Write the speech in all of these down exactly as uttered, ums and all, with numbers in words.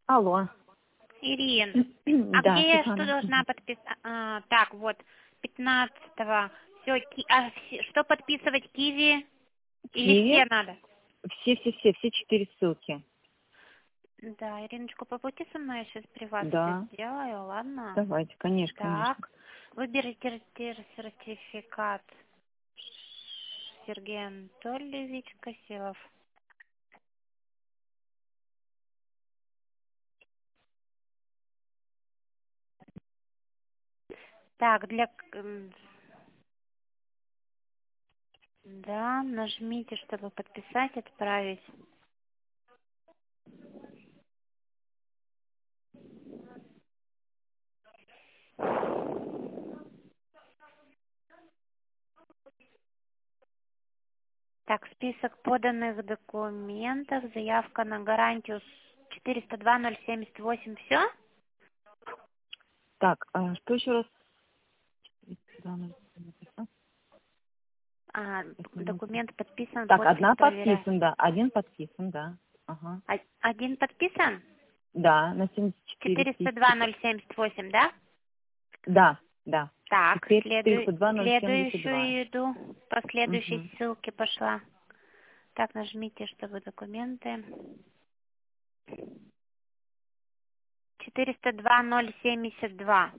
Алло. Ирин, а Да, где я что Светлана. должна подписать? А, так, вот, пятнадцатого. Все, ки... а, все- что подписывать, Киви? Или Киви. все надо? Все-все-все, все четыре ссылки. Да, Ириночку, побудьте со мной, я сейчас при вас все Да. сделаю, ладно? Давайте, конечно, конечно. Так, выберите сертификат Сергей Анатольевич Косилов. Так, для... м, Да, нажмите, чтобы подписать, отправить. Так, список поданных документов, заявка на гарантию четыреста два ноль семьдесят восемь, все? Так, а что еще раз? Да, ну, написал. А, Сейчас, минуту. документ подписан, Так, подпись одна проверяю. подписан, да. Один подписан, да. Ага. А- Один подписан? Да, на семьдесят четыре четыреста два тысячи. ноль семьдесят восемь, да? Да, да. Так, Теперь следую, четыреста два ноль семьдесят два. следующую иду, по следующей Угу. ссылке пошла. Так, нажмите, чтобы документы. четыреста два ноль семьдесят два.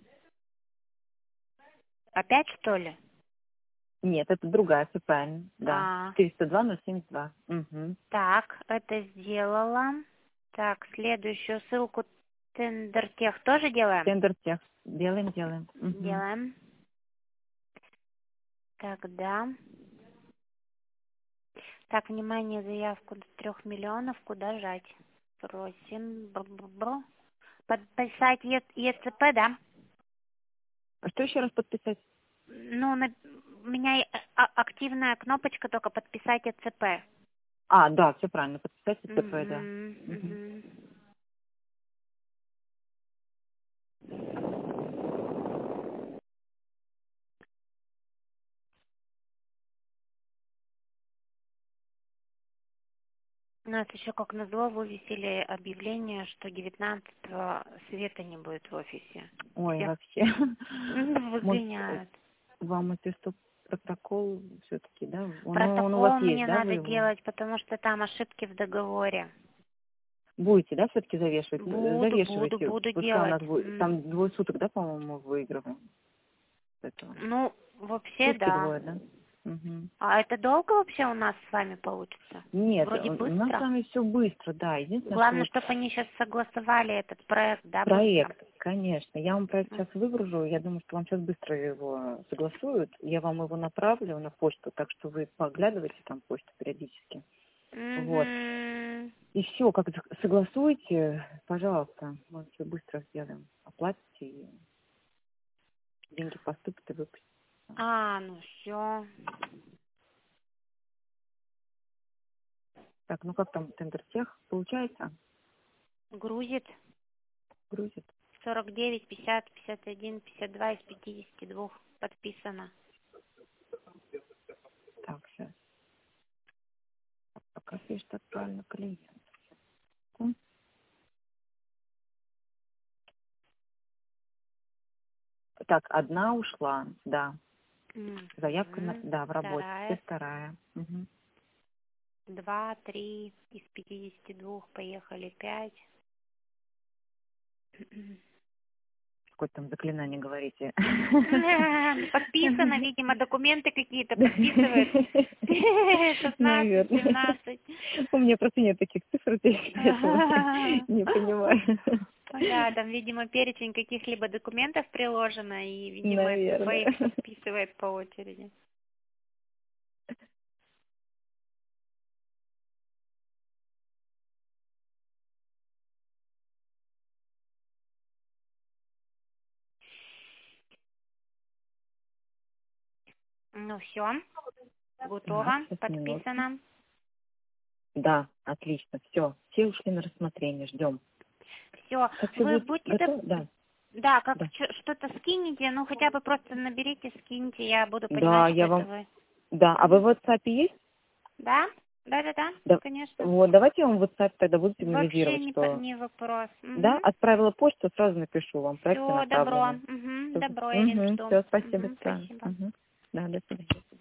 Опять, что ли? Нет, это другая, все правильно. Да. А, четыреста два ноль семьдесят два. Угу. так, это сделала. Так, следующую ссылку Тендертех тоже делаем? Тендер тех. Делаем, делаем. Угу. Делаем. Тогда. Так, внимание, заявку до трех миллионов. Куда жать? Просим. Бр-бр-бр. Подписать Е- ЕЦП, да? А что еще раз подписать? Ну, на- у меня и- а- активная кнопочка только подписать ЕЦП. А, да, все правильно. Подписать ЦП, да. Мгм, Угу. мгм. У нас еще, как назло, вывесили объявление, что девятнадцатого света не будет в офисе. Ой, Всех вообще. Может, выгоняют. вам это что, протокол все-таки, да? Он, ну, он у вас Протокол есть, мне да, вы надо его? делать, потому что там ошибки в договоре. Будете, да, все-таки завешивать? Ну, Буду, буду, завешивайте. буду Пускай у делать. нас будет, М. там двое суток, да, по-моему, мы выигрываем с этого. Ну, вообще, Сутки да. двое, да? Угу. А это долго вообще у нас с вами получится? Нет, Вроде у у нас с быстро. вами все быстро, да. Единственное, что Главное, вот чтобы они сейчас согласовали этот проект, да, быстро. проект, конечно. Я вам проект М. сейчас выгружу. Я думаю, что вам сейчас быстро его согласуют. Я вам его направлю на почту, так что вы поглядывайте там почту периодически. Вот. Мгм. И все, как согласуете, пожалуйста, мы все быстро сделаем. Оплатите, и деньги поступят и выпустят. А, ну все. Так, ну как там тендер тех получается? Грузит. Грузит. сорок девять, пятьдесят, пятьдесят один, пятьдесят два из пятидесяти двух подписано. Так, сейчас. Пока пишет отправлено клиенту. Так, одна ушла, да. Заявка, на, Мгм. да, в работе. Теперь Вторая. вторая. Угу. Два, три из пятидесяти двух. Поехали пять. Какое там заклинание говорите? Подписано, видимо, документы какие-то подписывает. Шестнадцать, Наверное. семнадцать. У меня просто нет таких цифр здесь, поэтому я не понимаю. Да, там, видимо, перечень каких-либо документов приложено, и, видимо, СЦП Наверное. их подписывает по очереди. Ну все, Так, готово, сейчас минутку. подписано. Да, отлично. Все, все ушли на рассмотрение, ждем. Все, Как все вы будет будьте доб- готово? Да. Да, как Да. чё- что-то скинете, ну хотя бы просто наберите, скиньте, я буду понимать, Да, что я это вам... вы. Да, а вы М? в WhatsApp есть? Да? Да-да-да, Да. конечно. Вот, давайте я вам в WhatsApp тогда буду Вообще сигнализировать, не, что... по- не вопрос. Угу. Да, отправила почту, сразу напишу вам, проекты Все, добро. направлены. Угу. Добро, Ирин, Угу, жду. все, спасибо, Угу, да. спасибо. Угу. Да, до свидания.